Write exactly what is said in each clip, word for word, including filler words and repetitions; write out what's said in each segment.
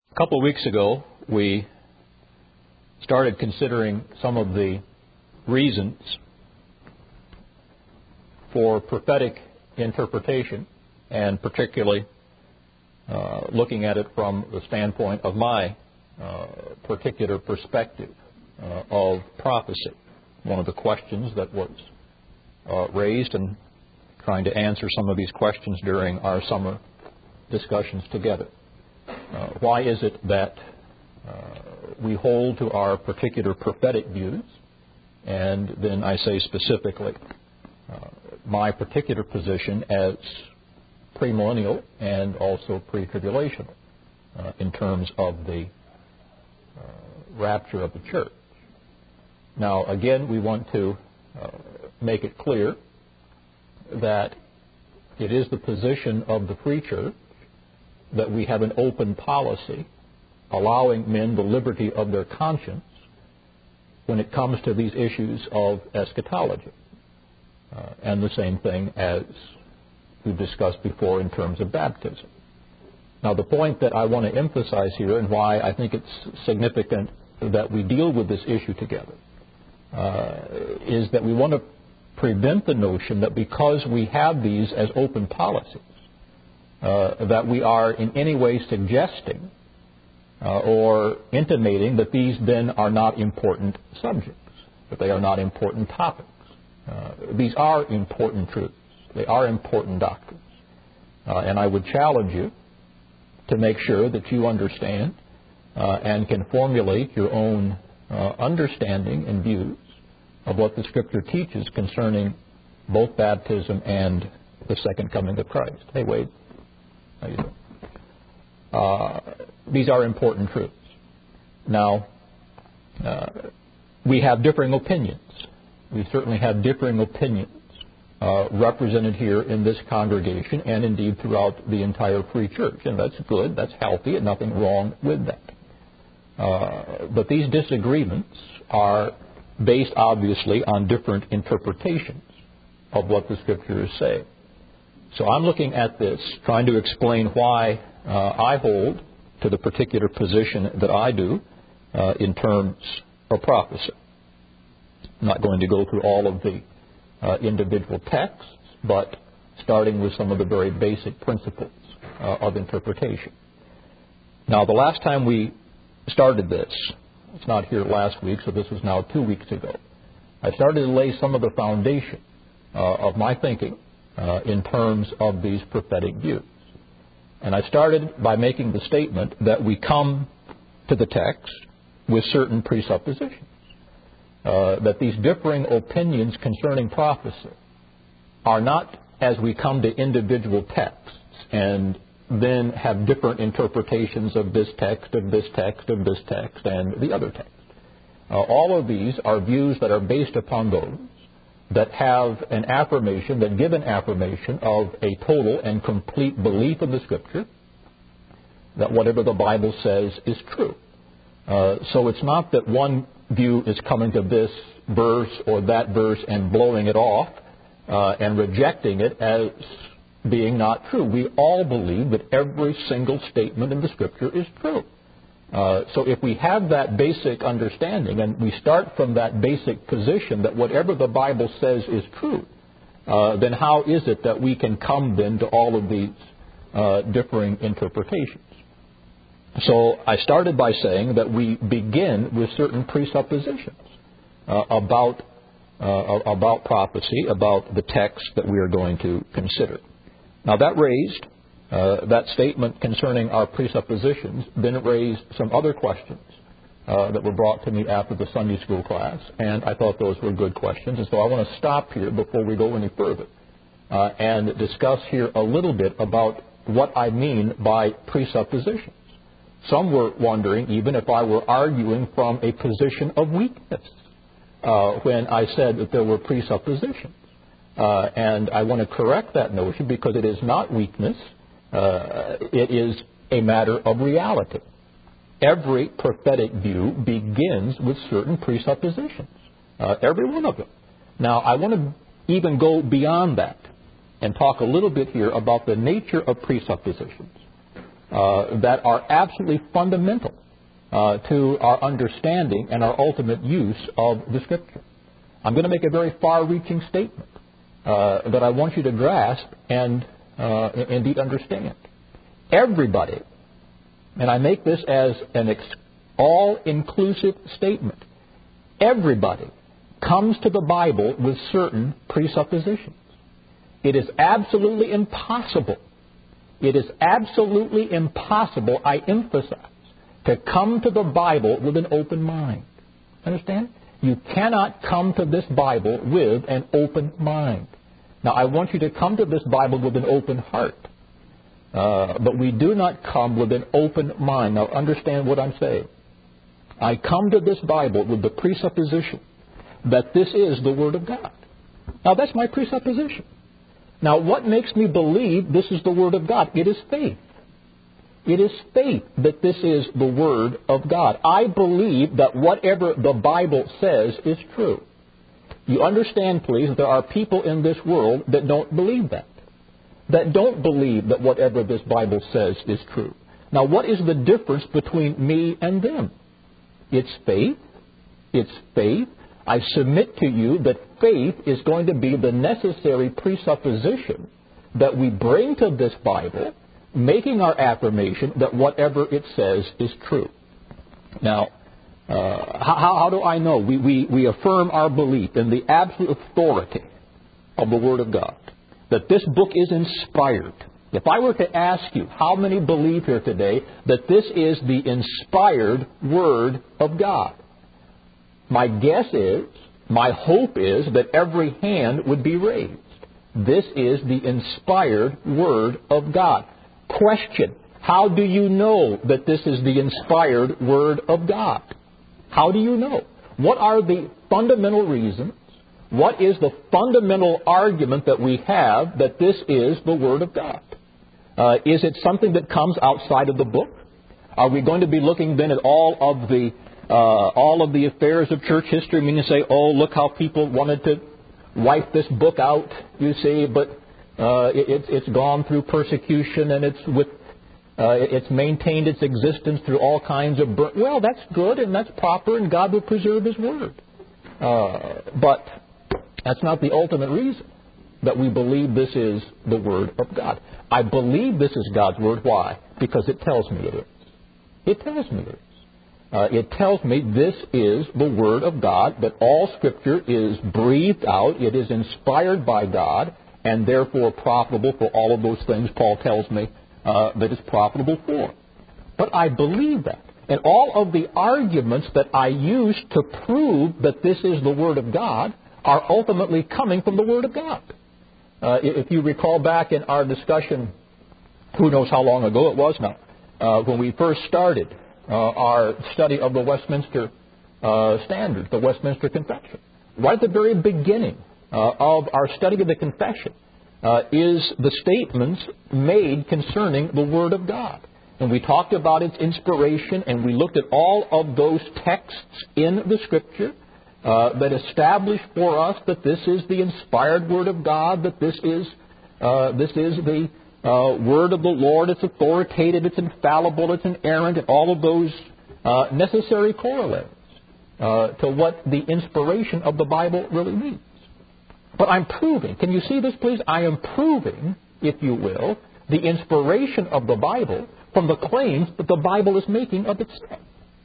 A couple of weeks ago, we started considering some of the reasons for prophetic interpretation, and particularly uh, looking at it from the standpoint of my uh, particular perspective uh, of prophecy. One of the questions that was uh, raised, and trying to answer some of these questions during our summer discussions together. Uh, why is it that uh, we hold to our particular prophetic views? And then I say specifically uh, my particular position as premillennial and also pre-tribulational uh, in terms of the uh, rapture of the church. Now, again, we want to uh, make it clear that it is the position of the Free Church that we have an open policy allowing men the liberty of their conscience when it comes to these issues of eschatology. Uh, and the same thing as we've discussed before in terms of baptism. Now, the point that I want to emphasize here, and why I think it's significant that we deal with this issue together, uh, is that we want to prevent the notion that because we have these as open policies, uh, that we are in any way suggesting uh, or intimating that these then are not important subjects, that they are not important topics. Uh, these are important truths. They are important doctrines. Uh, and I would challenge you to make sure that you understand uh, and can formulate your own uh, understanding and views of what the Scripture teaches concerning both baptism and the second coming of Christ. Hey, Wade. How you doing? Uh, these are important truths. Now, uh, we have differing opinions. We certainly have differing opinions uh, represented here in this congregation and indeed throughout the entire Free Church. And that's good, that's healthy, and nothing wrong with that. Uh, but these disagreements are based obviously on different interpretations of what the Scriptures say. So I'm looking at this, trying to explain why uh, I hold to the particular position that I do uh, in terms of prophecy. I'm not going to go through all of the uh, individual texts, but starting with some of the very basic principles uh, of interpretation. Now, the last time we started this, it's not here last week, so this was now two weeks ago, I started to lay some of the foundation uh, of my thinking uh, in terms of these prophetic views. And I started by making the statement that we come to the text with certain presuppositions. Uh, that these differing opinions concerning prophecy are not as we come to individual texts and then have different interpretations of this text, of this text, of this text, and the other text. Uh, all of these are views that are based upon those that have an affirmation, that give an affirmation of a total and complete belief in the Scripture, that whatever the Bible says is true. Uh, so it's not that one view is coming to this verse or that verse and blowing it off uh, and rejecting it as being not true. We all believe that every single statement in the Scripture is true. Uh, so if we have that basic understanding and we start from that basic position that whatever the Bible says is true, uh, then how is it that we can come then to all of these uh, differing interpretations? So I started by saying that we begin with certain presuppositions uh, about uh, about prophecy, about the text that we are going to consider. Now that raised, uh, that statement concerning our presuppositions, then it raised some other questions uh, that were brought to me after the Sunday school class, and I thought those were good questions. And so I want to stop here before we go any further uh, and discuss here a little bit about what I mean by presuppositions. Some were wondering even if I were arguing from a position of weakness uh, when I said that there were presuppositions. Uh, and I want to correct that notion because it is not weakness. Uh, it is a matter of reality. Every prophetic view begins with certain presuppositions, uh, every one of them. Now, I want to even go beyond that and talk a little bit here about the nature of presuppositions. uh, that are absolutely fundamental uh, to our understanding and our ultimate use of the Scripture. I'm going to make a very far-reaching statement uh, that I want you to grasp and uh, indeed understand. Everybody, and I make this as an ex- all-inclusive statement, everybody comes to the Bible with certain presuppositions. It is absolutely impossible, it is absolutely impossible, I emphasize, to come to the Bible with an open mind. Understand? You cannot come to this Bible with an open mind. Now, I want you to come to this Bible with an open heart. Uh, but we do not come with an open mind. Now, understand what I'm saying. I come to this Bible with the presupposition that this is the Word of God. Now, that's my presupposition. Now, what makes me believe this is the Word of God? It is faith. It is faith that this is the Word of God. I believe that whatever the Bible says is true. You understand, please, there are people in this world that don't believe that. That don't believe that whatever this Bible says is true. Now, what is the difference between me and them? It's faith. It's faith. I submit to you that faith is going to be the necessary presupposition that we bring to this Bible, making our affirmation that whatever it says is true. Now, uh, how, how do I know? We, we, we affirm our belief in the absolute authority of the Word of God, that this book is inspired. If I were to ask you how many believe here today that this is the inspired Word of God, my guess is, my hope is that every hand would be raised. This is the inspired Word of God. Question: how do you know that this is the inspired Word of God? How do you know? What are the fundamental reasons? What is the fundamental argument that we have that this is the Word of God? Uh, is it something that comes outside of the book? Are we going to be looking then at all of the uh, all of the affairs of church history? I mean, you say, oh, look how people wanted to wipe this book out, you see, but uh, it, it's gone through persecution and it's with uh, it's maintained its existence through all kinds of bur- well, that's good and that's proper, and God will preserve His Word. Uh, but that's not the ultimate reason that we believe this is the Word of God. I believe this is God's Word. Why? Because it tells me it is. It tells me it is. Uh, it tells me this is the Word of God, that all Scripture is breathed out, it is inspired by God, and therefore profitable for all of those things Paul tells me uh, that it's profitable for. But I believe that. And all of the arguments that I use to prove that this is the Word of God are ultimately coming from the Word of God. Uh, if you recall back in our discussion, who knows how long ago it was now, uh, when we first started uh, our study of the Westminster uh, Standards, the Westminster Confession, right at the very beginning uh, of our study of the Confession uh, is the statements made concerning the Word of God. And we talked about its inspiration, and we looked at all of those texts in the Scripture Uh, that establish for us that this is the inspired Word of God, that this is uh, this is the uh, Word of the Lord, it's authoritative, it's infallible, it's inerrant, and all of those uh, necessary corollaries uh, to what the inspiration of the Bible really means. But I'm proving, can you see this please? I am proving, if you will, the inspiration of the Bible from the claims that the Bible is making of itself.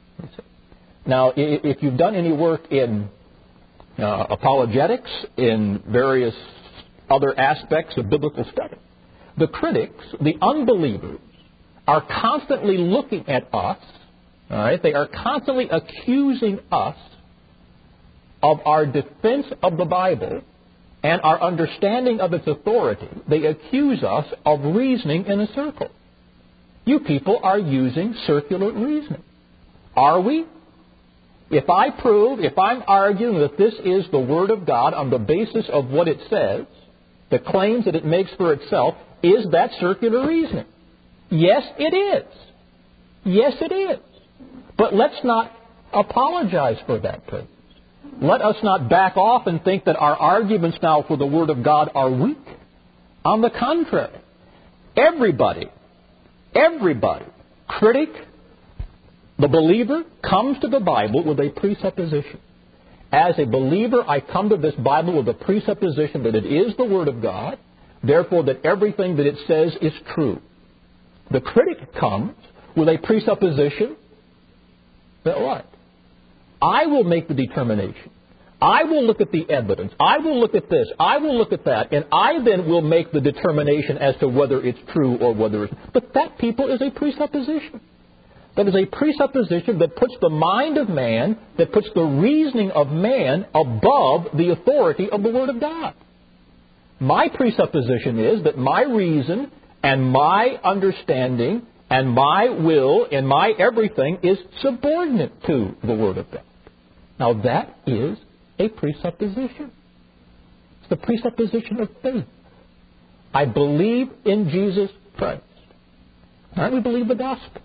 Now, if you've done any work in uh, apologetics, in various other aspects of biblical study, the critics, the unbelievers, are constantly looking at us, all right? They are constantly accusing us of our defense of the Bible and our understanding of its authority. They accuse us of reasoning in a circle. You people are using circular reasoning. Are we? If I prove, if I'm arguing that this is the Word of God on the basis of what it says, the claims that it makes for itself, is that circular reasoning? Yes, it is. Yes, it is. But let's not apologize for that, please. Let us not back off and think that our arguments now for the Word of God are weak. On the contrary, everybody, Everybody, critic, the believer, comes to the Bible with a presupposition. As a believer, I come to this Bible with a presupposition that it is the Word of God, therefore that everything that it says is true. The critic comes with a presupposition that what? I will make the determination. I will look at the evidence. I will look at this. I will look at that. And I then will make the determination as to whether it's true or whether it's... But that, people, is a presupposition. That is a presupposition that puts the mind of man, that puts the reasoning of man above the authority of the Word of God. My presupposition is that my reason and my understanding and my will and my everything is subordinate to the Word of God. Now that is a presupposition. It's the presupposition of faith. I believe in Jesus Christ. Right? We believe the gospel.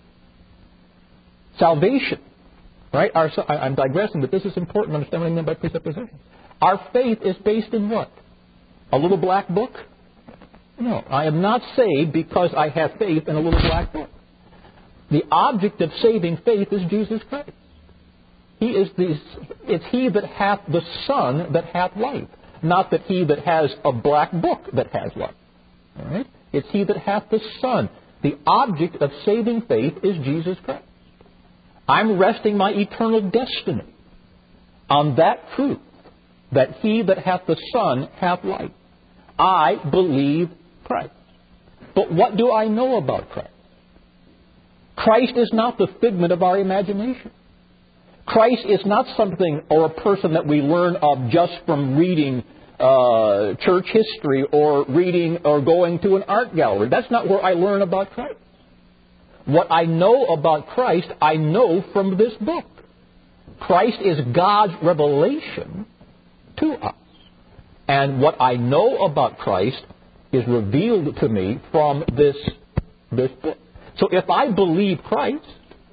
Salvation. Right? Our, I'm digressing, but this is important to understand what I mean by presupposition. Our faith is based in what? A little black book? No. I am not saved because I have faith in a little black book. The object of saving faith is Jesus Christ. He is the, it's He that hath the Son that hath life, not that He that has a black book that has life. All right? It's He that hath the Son. The object of saving faith is Jesus Christ. I'm resting my eternal destiny on that truth, that He that hath the Son hath life. I believe Christ. But what do I know about Christ? Christ is not the figment of our imagination. Christ is not something or a person that we learn of just from reading uh, church history or reading or going to an art gallery. That's not where I learn about Christ. What I know about Christ, I know from this book. Christ is God's revelation to us. And what I know about Christ is revealed to me from this, this book. So if I believe Christ,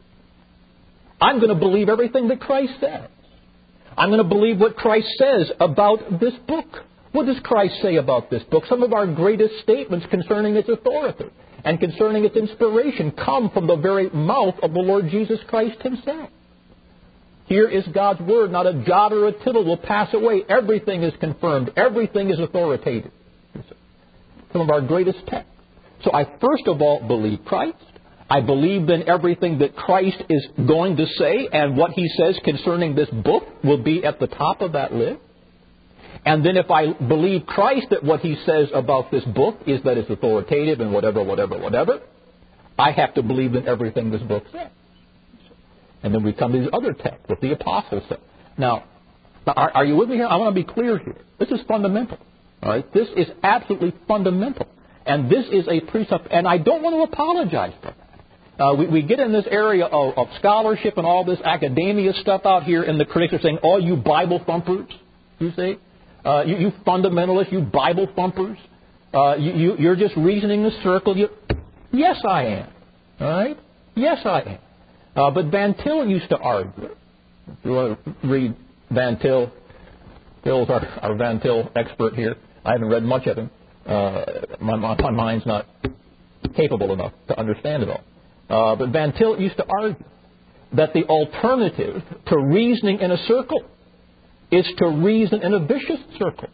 I'm going to believe everything that Christ says. I'm going to believe what Christ says about this book. What does Christ say about this book? Some of our greatest statements concerning its authority and concerning its inspiration come from the very mouth of the Lord Jesus Christ Himself. Here is God's Word. Not a jot or a tittle will pass away. Everything is confirmed. Everything is authoritative. Some of our greatest texts. So I first of all believe Christ. I believe then everything that Christ is going to say, and what He says concerning this book will be at the top of that list. And then if I believe Christ that what He says about this book is that it's authoritative and whatever, whatever, whatever, I have to believe in everything this book says. And then we come to these other texts, what the apostles said. Now, are, are you with me here? I want to be clear here. This is fundamental. All right? This is absolutely fundamental. And this is a precept, and I don't want to apologize for that. Uh, we, we get in this area of, of scholarship and all this academia stuff out here, and the critics are saying, all you Bible thumpers, you see, uh, you, you fundamentalists, you Bible thumpers, uh, you, you, you're just reasoning the circle. You, yes, I am. All right? Yes, I am. Uh, but Van Til used to argue. If you want to read Van Til, Phil's our, our Van Til expert here. I haven't read much of him. Uh, my, my mind's not capable enough to understand it all. Uh, but Van Til used to argue that the alternative to reasoning in a circle is to reason in a vicious circle.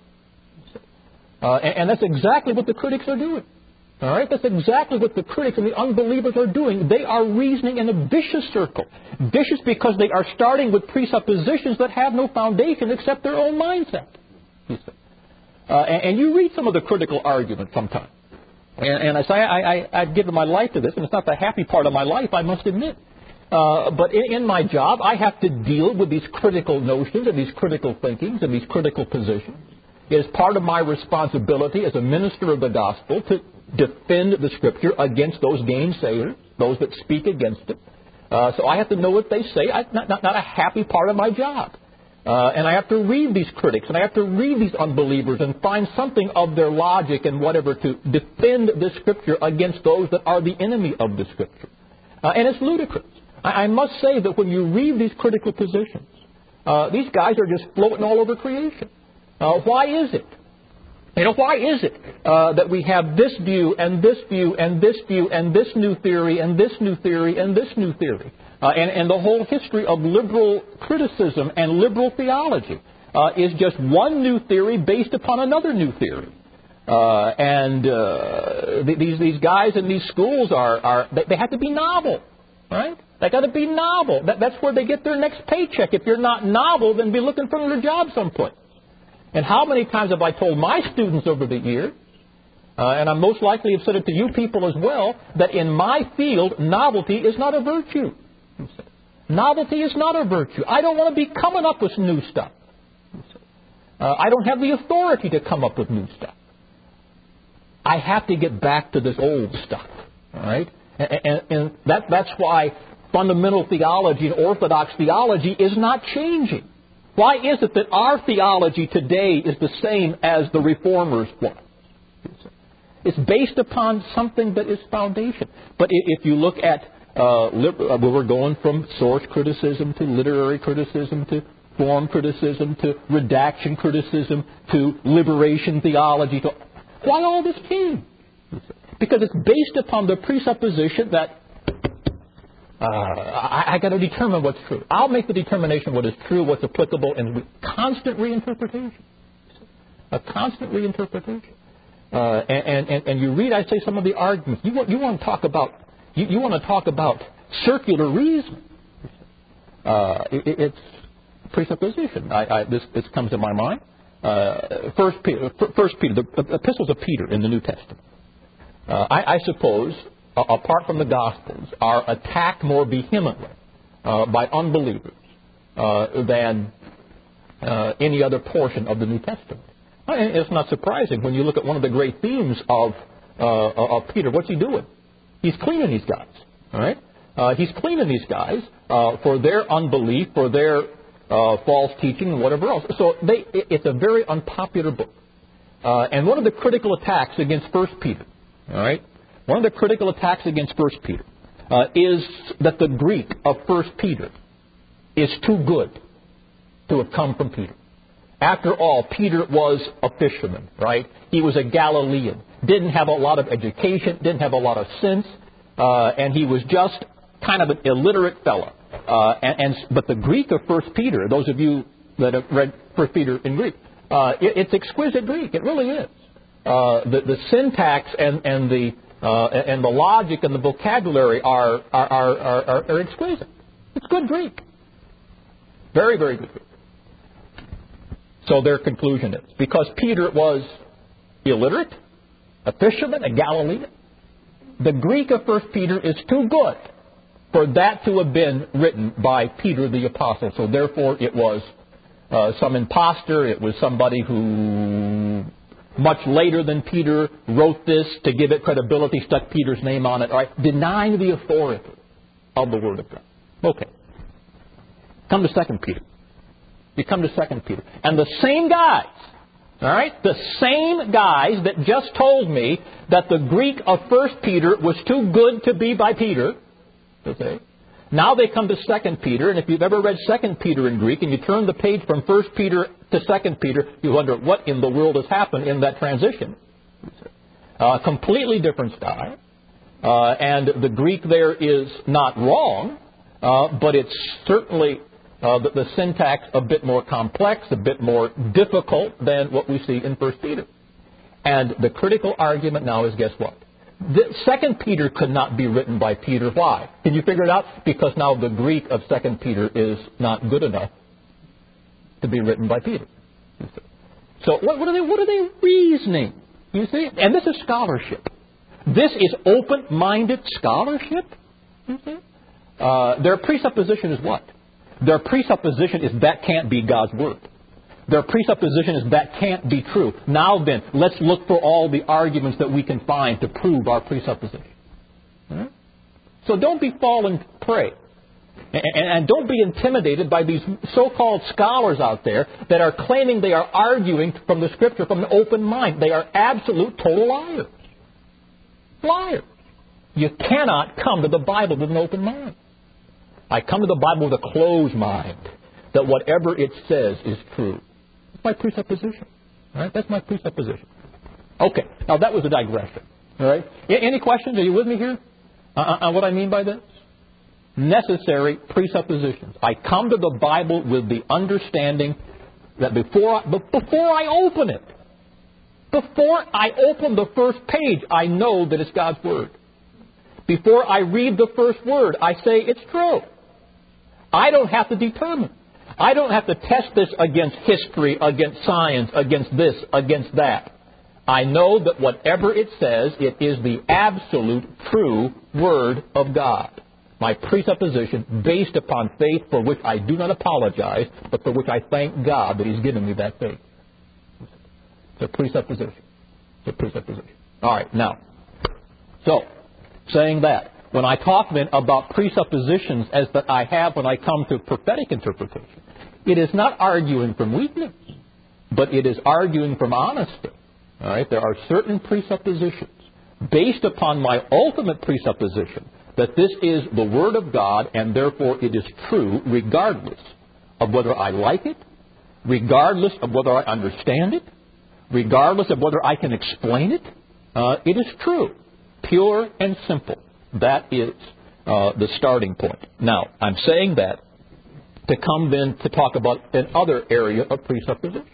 Uh, and, and that's exactly what the critics are doing. All right? That's exactly what the critics and the unbelievers are doing. They are reasoning in a vicious circle. Vicious because they are starting with presuppositions that have no foundation except their own mindset. You see. Uh, and, and you read some of the critical arguments sometimes. And, and I say, I, I, I've given my life to this, and it's not the happy part of my life, I must admit. Uh, but in, in my job, I have to deal with these critical notions and these critical thinkings and these critical positions. It is part of my responsibility as a minister of the gospel to defend the Scripture against those gainsayers, those that speak against it. Uh, so I have to know what they say. I, not, not, not a happy part of my job. Uh, and I have to read these critics, and I have to read these unbelievers and find something of their logic and whatever to defend the Scripture against those that are the enemy of the Scripture. Uh, and it's ludicrous. I, I must say that when you read these critical positions, uh, these guys are just floating all over creation. Uh, why is it? You know, why is it uh, that we have this view and this view and this view and this new theory and this new theory and this new theory? Uh, and, and the whole history of liberal criticism and liberal theology uh, is just one new theory based upon another new theory. Uh, and uh, these these guys in these schools are, are they, they have to be novel, right? They got to be novel. That, that's where they get their next paycheck. If you're not novel, then be looking for another job someplace. And how many times have I told my students over the years, uh, and I most likely have said it to you people as well, that in my field, novelty is not a virtue. Novelty is not a virtue. I don't want to be coming up with new stuff. Uh, I don't have the authority to come up with new stuff. I have to get back to this old stuff. All right? And, and, and that, that's why fundamental theology and orthodox theology is not changing. Why is it that our theology today is the same as the Reformers' was? It's based upon something that is foundation. But if you look at uh, where we're going from source criticism to literary criticism to form criticism to redaction criticism to liberation theology, to why all this change? Because it's based upon the presupposition that uh, I, I got to determine what's true. I'll make the determination of what is true, what's applicable, and re- constant reinterpretation. A constant reinterpretation. Uh, and, and, and you read, I say, some of the arguments. You want, you want to talk about you, you want to talk about circular reason. Uh, it, it's presupposition. I, I, this, this comes to my mind. Uh, First Peter, First Peter, the epistles of Peter in the New Testament. Uh, I, I suppose, uh, apart from the Gospels, are attacked more vehemently uh, by unbelievers uh, than uh, any other portion of the New Testament. And it's not surprising when you look at one of the great themes of uh, of Peter. What's he doing? He's cleaning these guys. All right, uh, he's cleaning these guys uh, for their unbelief, for their uh, false teaching, and whatever else. So they, it's a very unpopular book. Uh, and one of the critical attacks against First Peter, all right, one of the critical attacks against First Peter uh, is that the Greek of First Peter is too good to have come from Peter. After all, Peter was a fisherman, right? He was a Galilean. Didn't have a lot of education, didn't have a lot of sense, uh, and he was just kind of an illiterate fellow. Uh, and, and but the Greek of First Peter, those of you that have read First Peter in Greek, uh, it, it's exquisite Greek. It really is. Uh, the, the syntax and, and the uh, and the logic and the vocabulary are are, are, are are exquisite. It's good Greek. Very, very good Greek. So their conclusion is, because Peter was illiterate, a fisherman, a Galilean, the Greek of First Peter is too good for that to have been written by Peter the Apostle. So therefore it was uh, some imposter, it was somebody who much later than Peter wrote this to give it credibility, stuck Peter's name on it, all right, denying the authority of the Word of God. Okay. Come to Second Peter. You come to Second Peter. And the same guys, all right, the same guys that just told me that the Greek of First Peter was too good to be by Peter, okay, now they come to Second Peter, and if you've ever read Second Peter in Greek and you turn the page from First Peter to Second Peter, you wonder what in the world has happened in that transition. Uh, completely different style. Uh, and the Greek there is not wrong, uh, but it's certainly Uh, the, the syntax a bit more complex, a bit more difficult than what we see in First Peter. And the critical argument now is, guess what? The Second Peter could not be written by Peter. Why? Can you figure it out? Because now the Greek of Second Peter is not good enough to be written by Peter. So what, what are they? What are they reasoning? You see, and this is scholarship. This is open-minded scholarship. You see, uh, their presupposition is what? Their presupposition is that can't be God's Word. Their presupposition is that can't be true. Now then, let's look for all the arguments that we can find to prove our presupposition. Right? So don't be falling prey. And, and, and don't be intimidated by these so-called scholars out there that are claiming they are arguing from the Scripture from an open mind. They are absolute total liars. Liars. You cannot come to the Bible with an open mind. I come to the Bible with a closed mind, that whatever it says is true. That's my presupposition. All right? That's my presupposition. Okay, now that was a digression. All right. Any questions? Are you with me here uh, on what I mean by this? Necessary presuppositions. I come to the Bible with the understanding that before I, before I open it, before I open the first page, I know that it's God's Word. Before I read the first word, I say it's true. I don't have to determine. I don't have to test this against history, against science, against this, against that. I know that whatever it says, it is the absolute true Word of God. My presupposition based upon faith for which I do not apologize, but for which I thank God that He's given me that faith. It's a presupposition. It's a presupposition. All right, now, so, saying that, when I talk then about presuppositions as that I have when I come to prophetic interpretation, it is not arguing from weakness, but it is arguing from honesty. All right, there are certain presuppositions based upon my ultimate presupposition that this is the Word of God and therefore it is true regardless of whether I like it, regardless of whether I understand it, regardless of whether I can explain it. Uh, it is true, pure and simple. That is uh, the starting point. Now, I'm saying that to come then to talk about another area of presupposition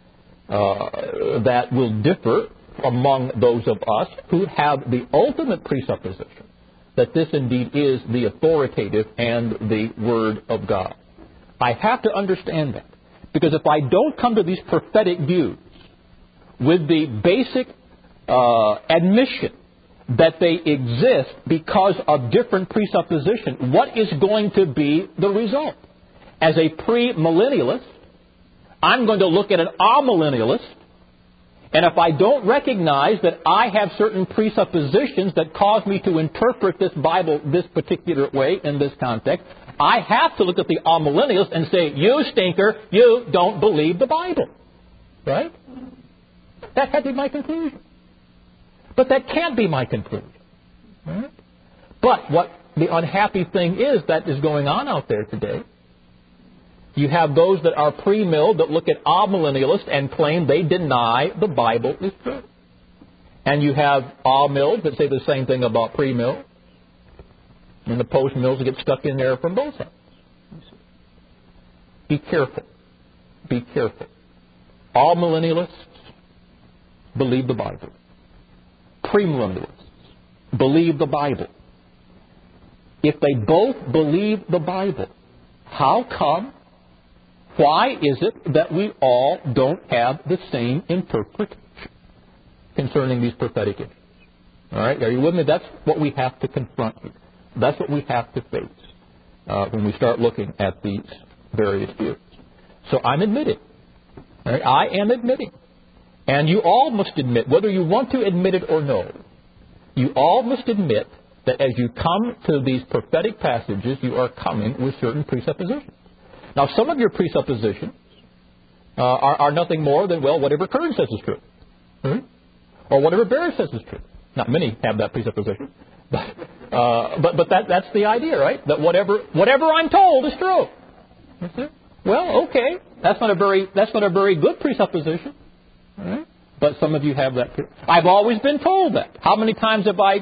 uh, that will differ among those of us who have the ultimate presupposition that this indeed is the authoritative and the Word of God. I have to understand that, because if I don't come to these prophetic views with the basic uh, admission that they exist because of different presupposition, what is going to be the result? As a premillennialist, I'm going to look at an amillennialist, and if I don't recognize that I have certain presuppositions that cause me to interpret this Bible this particular way in this context, I have to look at the amillennialist and say, you stinker, you don't believe the Bible. Right? That had to be my conclusion. But that can't be my conclusion. Right? But what the unhappy thing is that is going on out there today, you have those that are pre-mill that look at amillennialists and claim they deny the Bible is true. And you have amills that say the same thing about pre-mill. And the post-mills get stuck in there from both sides. Be careful. Be careful. Amillennialists believe the Bible. Premillennialists believe the Bible. If they both believe the Bible, how come, why is it that we all don't have the same interpretation concerning these prophetic issues? All right, are you with me? That's what we have to confront here. That's what we have to face uh, when we start looking at these various views. So I'm admitting. All right, I am admitting. And you all must admit, whether you want to admit it or no, you all must admit that as you come to these prophetic passages, you are coming with certain presuppositions. Now, some of your presuppositions uh, are, are nothing more than, well, whatever Kern says is true. Hmm? Or whatever Barrett says is true. Not many have that presupposition. But uh, but, but that, that's the idea, right? That whatever whatever I'm told is true. That's it. Well, okay. That's not a very that's not a very good presupposition. Right? But some of you have that. I've always been told that. How many times have I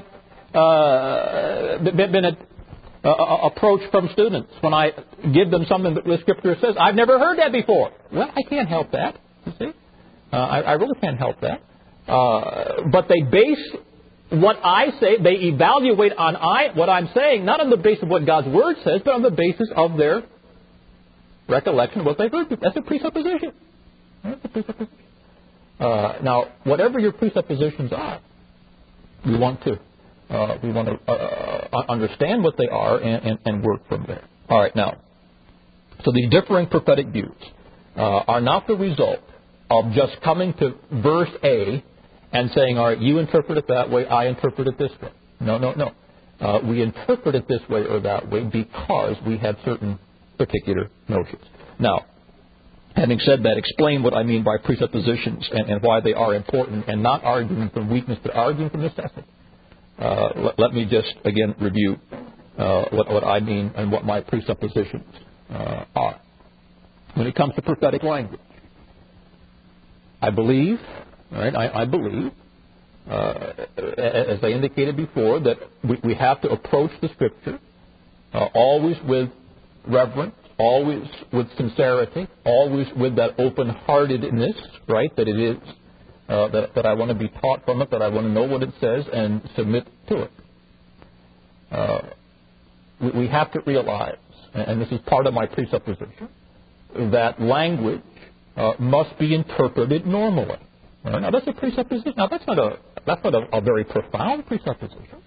uh, been, been a, a, approached from students when I give them something that the Scripture says? I've never heard that before. Well, I can't help that. You see, uh, I, I really can't help that. Uh, but they base what I say. They evaluate on I what I'm saying, not on the basis of what God's Word says, but on the basis of their recollection of what they've heard. That's a presupposition. That's a presupposition. Uh, now, whatever your presuppositions are, we want to uh, we want to uh, understand what they are and, and, and work from there. All right, now, so these differing prophetic views uh, are not the result of just coming to verse A and saying, all right, you interpret it that way, I interpret it this way. No, no, no. Uh, we interpret it this way or that way because we have certain particular notions. Now, having said that, explain what I mean by presuppositions and, and why they are important, and not arguing from weakness, but arguing from necessity. Uh, let, let me just, again, review uh, what, what I mean and what my presuppositions uh, are. When it comes to prophetic language, I believe, all right, I, I believe uh, as I indicated before, that we, we have to approach the Scripture uh, always with reverence, always with sincerity, always with that open-heartedness, right, that it is, uh, that, that I want to be taught from it, that I want to know what it says and submit to it. Uh, we, we have to realize, and this is part of my presupposition, that language uh, must be interpreted normally. Right? Now, that's a presupposition. Now, that's not a that's not a, a very profound presupposition.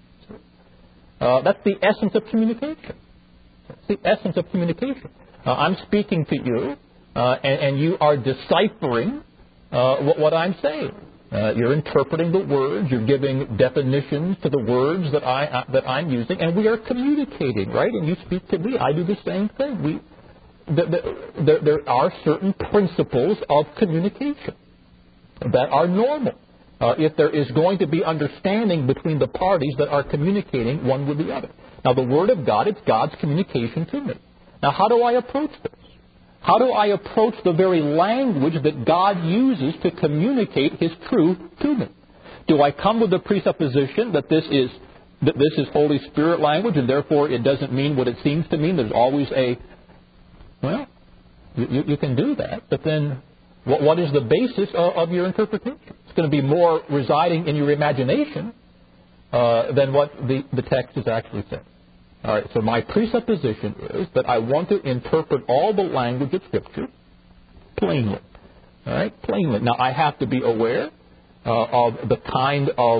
Uh, that's the essence of communication. It's the essence of communication. Uh, I'm speaking to you, uh, and, and you are deciphering uh, what, what I'm saying. Uh, you're interpreting the words. You're giving definitions to the words that I uh, that I'm using, and we are communicating, right? And you speak to me. I do the same thing. We the, the, there, there are certain principles of communication that are normal. Uh, if there is going to be understanding between the parties that are communicating one with the other. Now, the Word of God, it's God's communication to me. Now, how do I approach this? How do I approach the very language that God uses to communicate His truth to me? Do I come with the presupposition that this is that this is Holy Spirit language, and therefore it doesn't mean what it seems to mean? There's always a, well, you, you can do that, but then what, what is the basis of, of your interpretation? It's going to be more residing in your imagination uh, than what the, the text is actually saying. All right, so my presupposition is that I want to interpret all the language of Scripture plainly. All right, plainly. Now, I have to be aware uh, of the kind of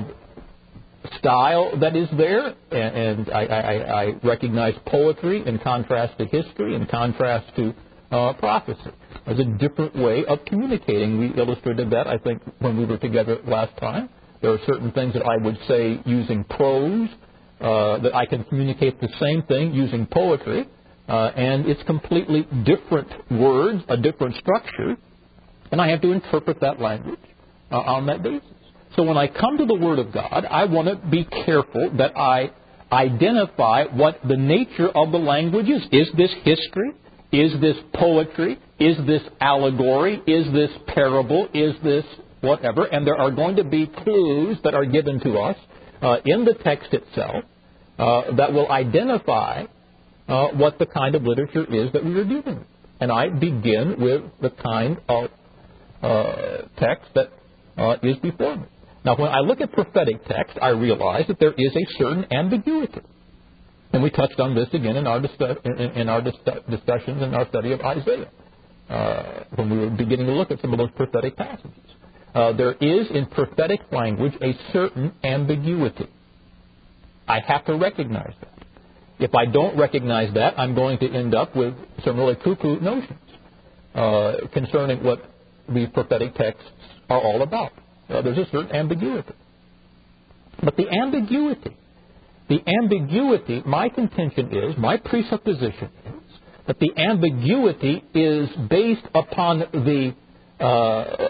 style that is there, and, and I, I, I recognize poetry in contrast to history, in contrast to uh, prophecy. There's a different way of communicating. We illustrated that, I think, when we were together last time. There are certain things that I would say using prose, uh, that I can communicate the same thing using poetry, uh, and it's completely different words, a different structure, and I have to interpret that language uh, on that basis. So when I come to the Word of God, I want to be careful that I identify what the nature of the language is. Is this history? Is this poetry? Is this allegory? Is this parable? Is this whatever? And there are going to be clues that are given to us uh, in the text itself uh, that will identify uh, what the kind of literature is that we are dealing with. And I begin with the kind of uh, text that uh, is before me. Now, when I look at prophetic text, I realize that there is a certain ambiguity. And we touched on this again in our, discuss- in, in our dis- discussions in our study of Isaiah, uh, when we were beginning to look at some of those prophetic passages. Uh, there is in prophetic language a certain ambiguity. I have to recognize that. If I don't recognize that, I'm going to end up with some really cuckoo notions uh, concerning what these prophetic texts are all about. Uh, there's a certain ambiguity. But the ambiguity, the ambiguity, my contention is, my presupposition is, that the ambiguity is based upon the uh,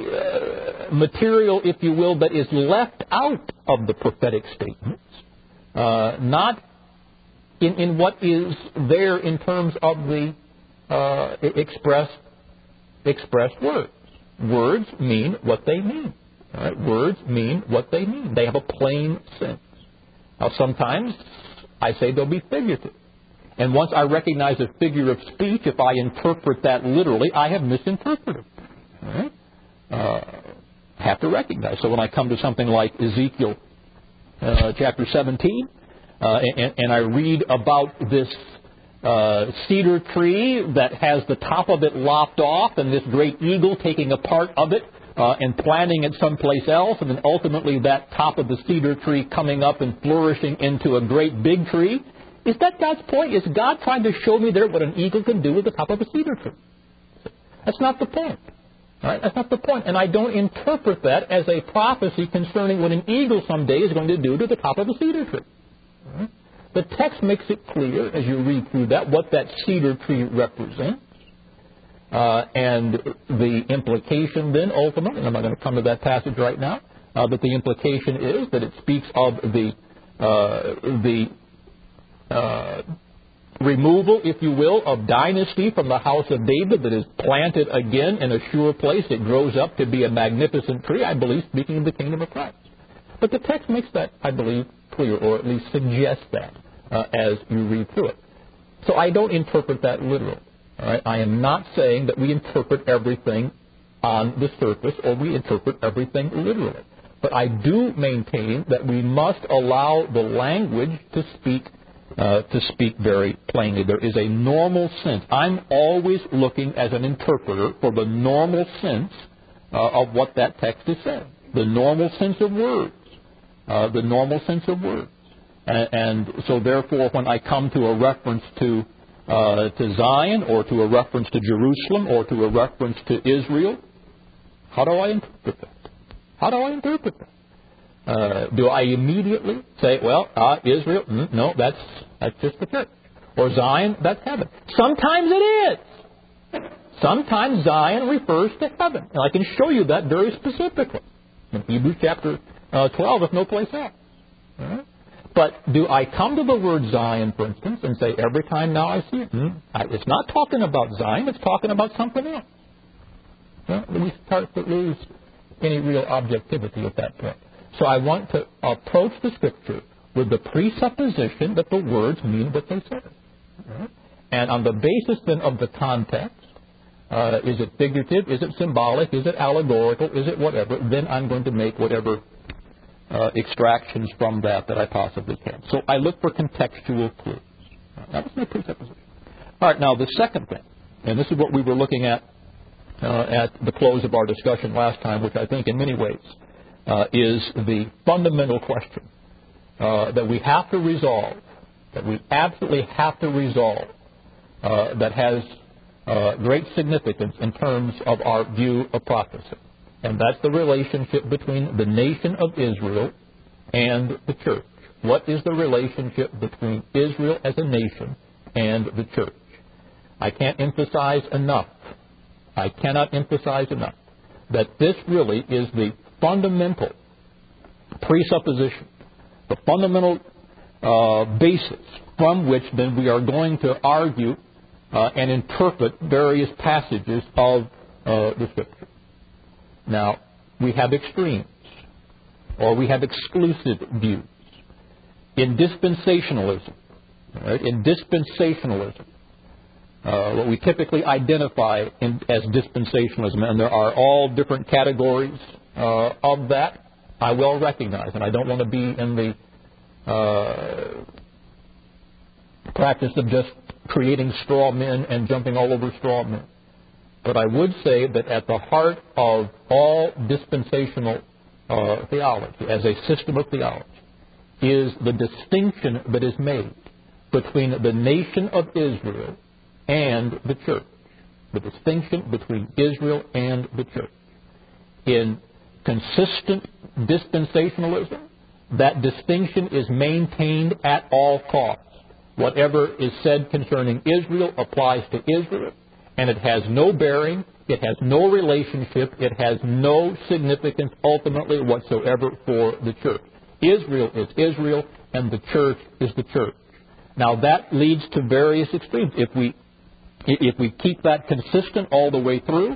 the uh, material, if you will, that is left out of the prophetic statements, uh, not in, in what is there in terms of the uh, expressed expressed words. Words mean what they mean. All right? Words mean what they mean. They have a plain sense. Now, sometimes I say they'll be figurative. And once I recognize a figure of speech, if I interpret that literally, I have misinterpreted. All right? Uh, have to recognize. So when I come to something like Ezekiel uh, chapter seventeen, uh, and, and I read about this uh, cedar tree that has the top of it lopped off, and this great eagle taking a part of it uh, and planting it someplace else, and then ultimately that top of the cedar tree coming up and flourishing into a great big tree. Is that God's point? Is God trying to show me there what an eagle can do with the top of a cedar tree? That's not the point. All right? That's not the point. And I don't interpret that as a prophecy concerning what an eagle someday is going to do to the top of a cedar tree. All right? The text makes it clear, as you read through that, what that cedar tree represents. Uh, and the implication then, ultimately, and I'm not going to come to that passage right now, uh, but the implication is that it speaks of the uh, the Uh, removal, if you will, of dynasty from the house of David that is planted again in a sure place. It grows up to be a magnificent tree, I believe, speaking of the kingdom of Christ. But the text makes that, I believe, clear, or at least suggests that uh, as you read through it. So I don't interpret that literally. All right? I am not saying that we interpret everything on the surface or we interpret everything literally. But I do maintain that we must allow the language to speak uh, to speak very plainly. There is a normal sense. I'm always looking as an interpreter for the normal sense uh, of what that text is saying. The normal sense of words. Uh, the normal sense of words. And, and so therefore, when I come to a reference to uh, to Zion or to a reference to Jerusalem or to a reference to Israel, how do I interpret that? How do I interpret that? Uh, do I immediately say, well, uh, Israel, mm, no, that's that's just the church. Or Zion, that's heaven. Sometimes it is. Sometimes Zion refers to heaven. And I can show you that very specifically. In Hebrews chapter uh, twelve, if no place else. All right? But do I come to the word Zion, for instance, and say every time now I see it, mm, I, it's not talking about Zion, it's talking about something else. Well, we start to lose any real objectivity at that point. So I want to approach the Scripture with the presupposition that the words mean what they say. Right? And on the basis then of the context, uh, is it figurative, is it symbolic, is it allegorical, is it whatever, then I'm going to make whatever uh, extractions from that that I possibly can. So I look for contextual clues. That was my presupposition. All right, now the second thing, and this is what we were looking at Uh, at the close of our discussion last time, which I think in many ways uh, is the fundamental question uh, that we have to resolve, that we absolutely have to resolve, uh, that has uh, great significance in terms of our view of prophecy. And that's the relationship between the nation of Israel and the church. What is the relationship between Israel as a nation and the church? I can't emphasize enough I cannot emphasize enough that this really is the fundamental presupposition, the fundamental uh, basis from which then we are going to argue uh, and interpret various passages of uh, the Scripture. Now, we have extremes, or we have exclusive views. In dispensationalism, right, in dispensationalism, Uh, what we typically identify in, as dispensationalism, and there are all different categories uh, of that, I well recognize, and I don't want to be in the uh, practice of just creating straw men and jumping all over straw men. But I would say that at the heart of all dispensational uh, theology, as a system of theology, is the distinction that is made between the nation of Israel and the church. The distinction between Israel and the church. In consistent dispensationalism, that distinction is maintained at all costs. Whatever is said concerning Israel applies to Israel, and it has no bearing, it has no relationship, it has no significance ultimately whatsoever for the church. Israel is Israel, and the church is the church. Now that leads to various extremes. If we If we keep that consistent all the way through,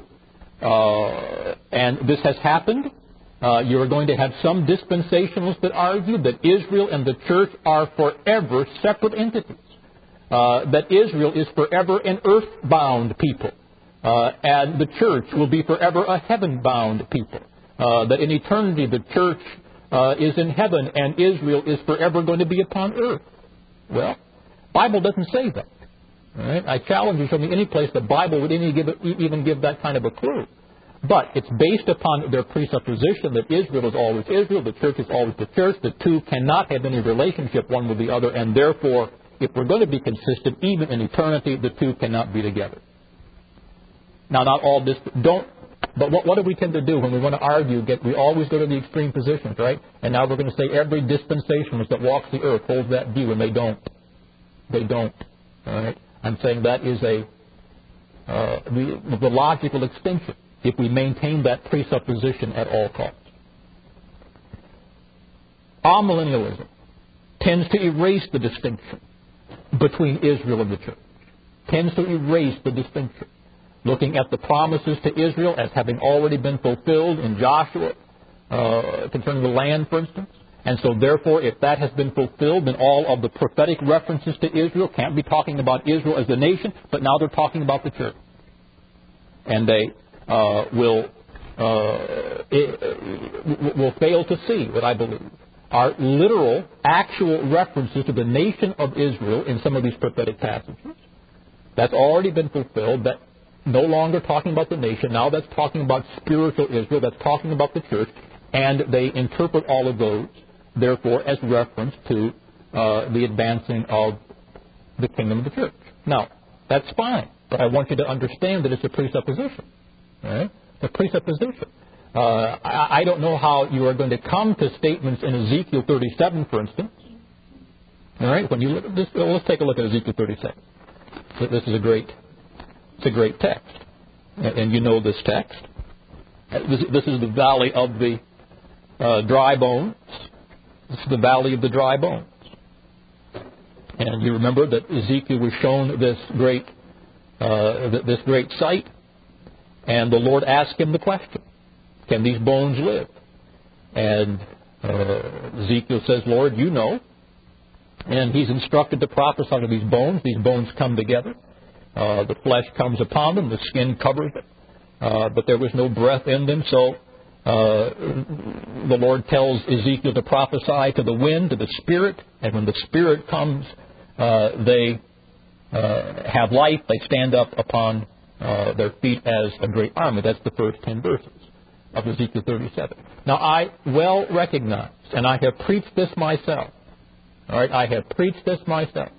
uh, and this has happened, uh, you're going to have some dispensationalists that argue that Israel and the church are forever separate entities, uh, that Israel is forever an earth-bound people, uh, and the church will be forever a heaven-bound people, uh, that in eternity the church uh, is in heaven and Israel is forever going to be upon earth. Well, the Bible doesn't say that. All right? I challenge you to show me any place the Bible would even give, even give that kind of a clue. But it's based upon their presupposition that Israel is always Israel, the church is always the church. The two cannot have any relationship one with the other, and therefore, if we're going to be consistent, even in eternity, the two cannot be together. Now, not all this, don't, but what, what do we tend to do when we want to argue? Get, we always go to the extreme positions, right? And now we're going to say every dispensationalist that walks the earth holds that view, and they don't. They don't. All right? I'm saying that is a uh, the, the logical extinction if we maintain that presupposition at all costs. Amillennialism tends to erase the distinction between Israel and the church. Tends to erase the distinction. Looking at the promises to Israel as having already been fulfilled in Joshua, uh, concerning the land, for instance. And so, therefore, if that has been fulfilled, then all of the prophetic references to Israel can't be talking about Israel as a nation, but now they're talking about the church. And they uh, will uh, it, will fail to see what I believe are literal, actual references to the nation of Israel in some of these prophetic passages. That's already been fulfilled. That no longer talking about the nation. Now that's talking about spiritual Israel. That's talking about the church. And they interpret all of those, therefore, as reference to uh, the advancing of the kingdom of the church. Now, that's fine, but I want you to understand that it's a presupposition. Right? It's a presupposition. Uh, I, I don't know how you are going to come to statements in Ezekiel thirty-seven, for instance. All right, when you look at this, well, let's take a look at Ezekiel thirty-seven. This is a great, it's a great text, and, and you know this text. This, this is the valley of the uh, dry bones. This is the valley of the dry bones. And you remember that Ezekiel was shown this great, uh, this great sight, and the Lord asked him the question, can these bones live? And uh, Ezekiel says, Lord, you know. And he's instructed to prophesy to these bones. These bones come together. Uh, the flesh comes upon them. The skin covers it. Uh, but there was no breath in them. So uh, the Lord tells Ezekiel to prophesy to the wind, to the Spirit. And when the Spirit comes, uh, they uh, have life. They stand up upon uh, their feet as a great army. That's the first ten verses of Ezekiel thirty-seven. Now, I well recognize, and I have preached this myself, all right, I have preached this myself,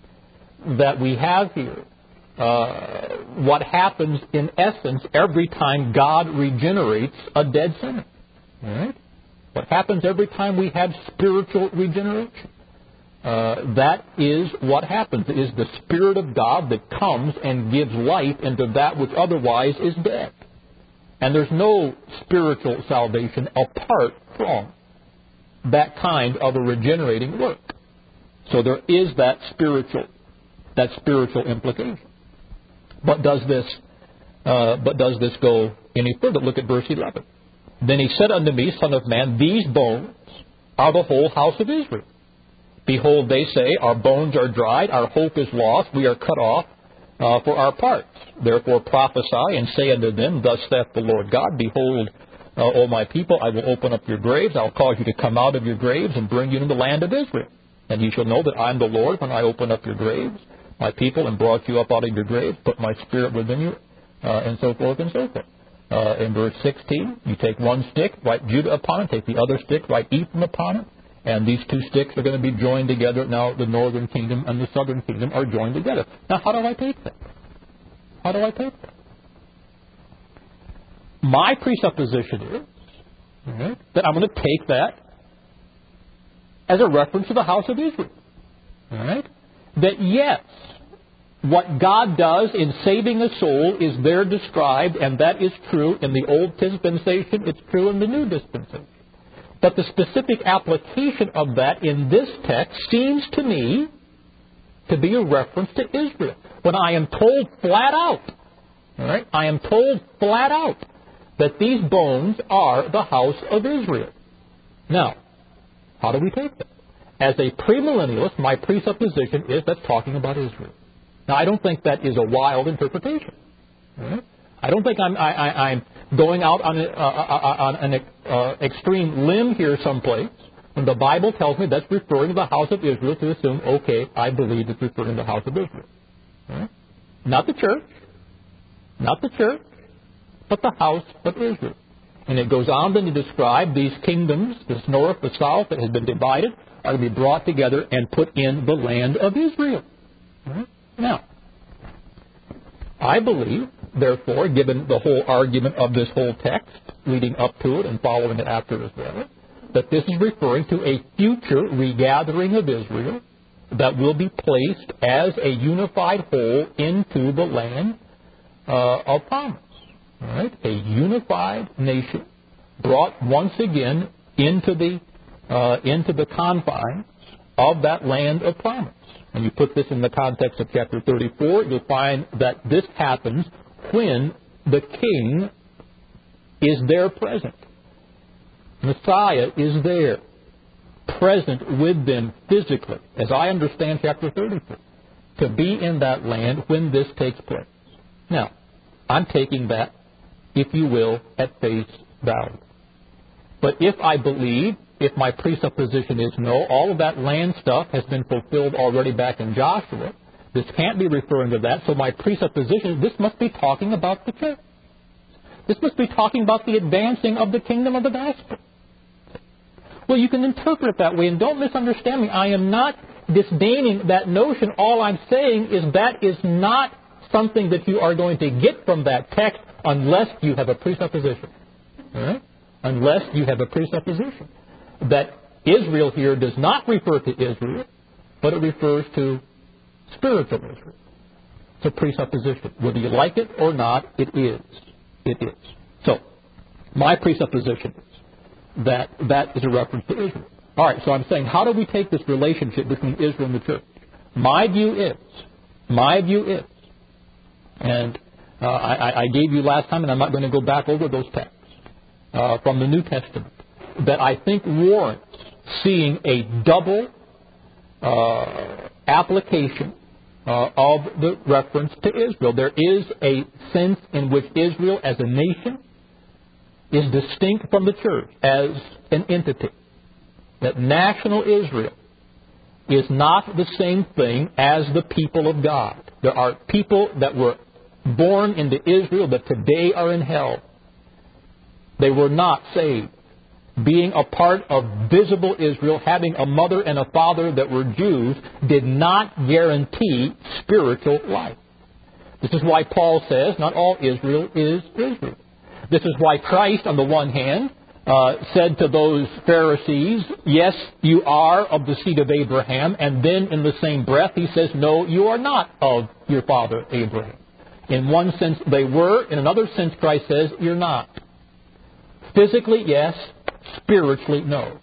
that we have here uh, what happens in essence every time God regenerates a dead sinner. All right? What happens every time we have spiritual regeneration. Uh, that is what happens. It is the Spirit of God that comes and gives life into that which otherwise is dead. And there's no spiritual salvation apart from that kind of a regenerating work. So there is that spiritual, that spiritual implication. But does this, uh, but does this go any further? Look at verse eleven. Then he said unto me, Son of man, these bones are the whole house of Israel. Behold, they say, our bones are dried, our hope is lost, we are cut off uh, for our parts. Therefore prophesy and say unto them, Thus saith the Lord God, Behold, uh, O my people, I will open up your graves, I'll cause you to come out of your graves and bring you into the land of Israel. And ye shall know that I am the Lord when I open up your graves, my people, and brought you up out of your graves, put my spirit within you, uh, and so forth and so forth. Uh, in verse sixteen, you take one stick, write Judah upon it, take the other stick, write Ephraim upon it, and these two sticks are going to be joined together. Now the northern kingdom and the southern kingdom are joined together. Now how do I take that? How do I take that? My presupposition is right, that I'm going to take that as a reference to the house of Israel. All right? That yes, what God does in saving a soul is there described, and that is true in the Old Dispensation, it's true in the New Dispensation. But the specific application of that in this text seems to me to be a reference to Israel. When I am told flat out, all right, I am told flat out that these bones are the house of Israel. Now, how do we take that? As a premillennialist, my presupposition is that's talking about Israel. Now, I don't think that is a wild interpretation. Right? I don't think I'm, I, I, I'm going out on, a, uh, on an uh, extreme limb here someplace when the Bible tells me that's referring to the house of Israel to assume, okay, I believe it's referring to the house of Israel. Right? Not the church, not the church, but the house of Israel. And it goes on then to describe these kingdoms, this north, the south, that has been divided, are to be brought together and put in the land of Israel. Right? Now, I believe, therefore, given the whole argument of this whole text, leading up to it and following it after as well, that this is referring to a future regathering of Israel that will be placed as a unified whole into the land uh, of promise. All right? A unified nation brought once again into the uh, into the confines of that land of promise. When you put this in the context of chapter thirty-four, you'll find that this happens when the king is there present. Messiah is there, present with them physically, as I understand chapter thirty-four, to be in that land when this takes place. Now, I'm taking that, if you will, at face value. But if I believe, if my presupposition is no, all of that land stuff has been fulfilled already back in Joshua, this can't be referring to that, so my presupposition, this must be talking about the church. This must be talking about the advancing of the kingdom of the gospel. Well, you can interpret it that way, and don't misunderstand me. I am not disdaining that notion. All I'm saying is that is not something that you are going to get from that text unless you have a presupposition. All right? Unless you have a presupposition that Israel here does not refer to Israel, but it refers to spiritual Israel. It's a presupposition. Whether you like it or not, it is. It is. So, my presupposition is that that is a reference to Israel. All right, so I'm saying, how do we take this relationship between Israel and the church? My view is, my view is, and uh, I, I gave you last time, and I'm not going to go back over those texts uh, from the New Testament, that I think warrants seeing a double uh, application uh, of the reference to Israel. There is a sense in which Israel as a nation is distinct from the church as an entity. That national Israel is not the same thing as the people of God. There are people that were born into Israel that today are in hell. They were not saved. Being a part of visible Israel, having a mother and a father that were Jews, did not guarantee spiritual life. This is why Paul says not all Israel is Israel. This is why Christ, on the one hand, uh, said to those Pharisees, yes, you are of the seed of Abraham. And then in the same breath, he says, no, you are not of your father Abraham. In one sense, they were. In another sense, Christ says, you're not. Physically, yes. Spiritually, no.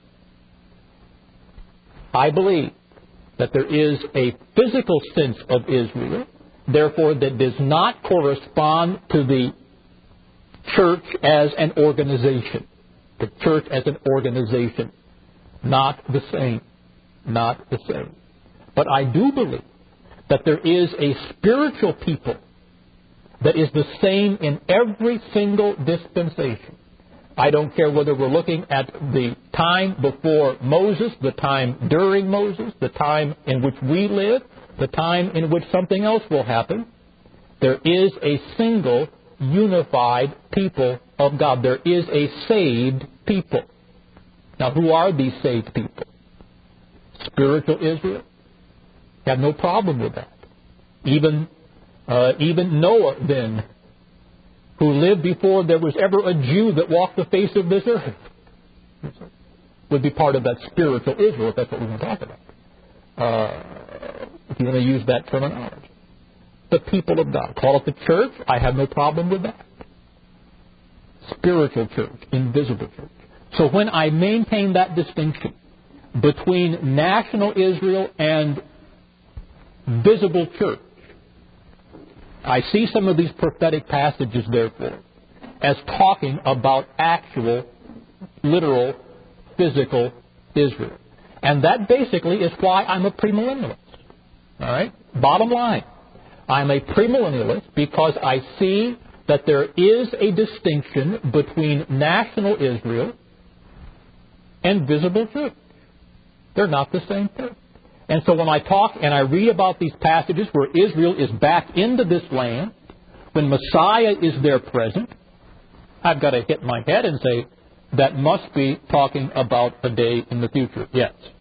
I believe that there is a physical sense of Israel, therefore, that does not correspond to the church as an organization. The church as an organization, not the same. Not the same. But I do believe that there is a spiritual people that is the same in every single dispensation. I don't care whether we're looking at the time before Moses, the time during Moses, the time in which we live, the time in which something else will happen. There is a single, unified people of God. There is a saved people. Now, who are these saved people? Spiritual Israel. Have no problem with that. Even, uh, even Noah, then, who lived before there was ever a Jew that walked the face of this earth, would be part of that spiritual Israel, if that's what we're going to talk about. Uh, if you're going to use that terminology. The people of God. Call it the church. I have no problem with that. Spiritual church, invisible church. So when I maintain that distinction between national Israel and visible church, I see some of these prophetic passages, therefore, as talking about actual, literal, physical Israel. And that basically is why I'm a premillennialist. All right? Bottom line. I'm a premillennialist because I see that there is a distinction between national Israel and visible church. They're not the same thing. And so when I talk and I read about these passages where Israel is back into this land, when Messiah is there present, I've got to hit my head and say, that must be talking about a day in the future. Yes.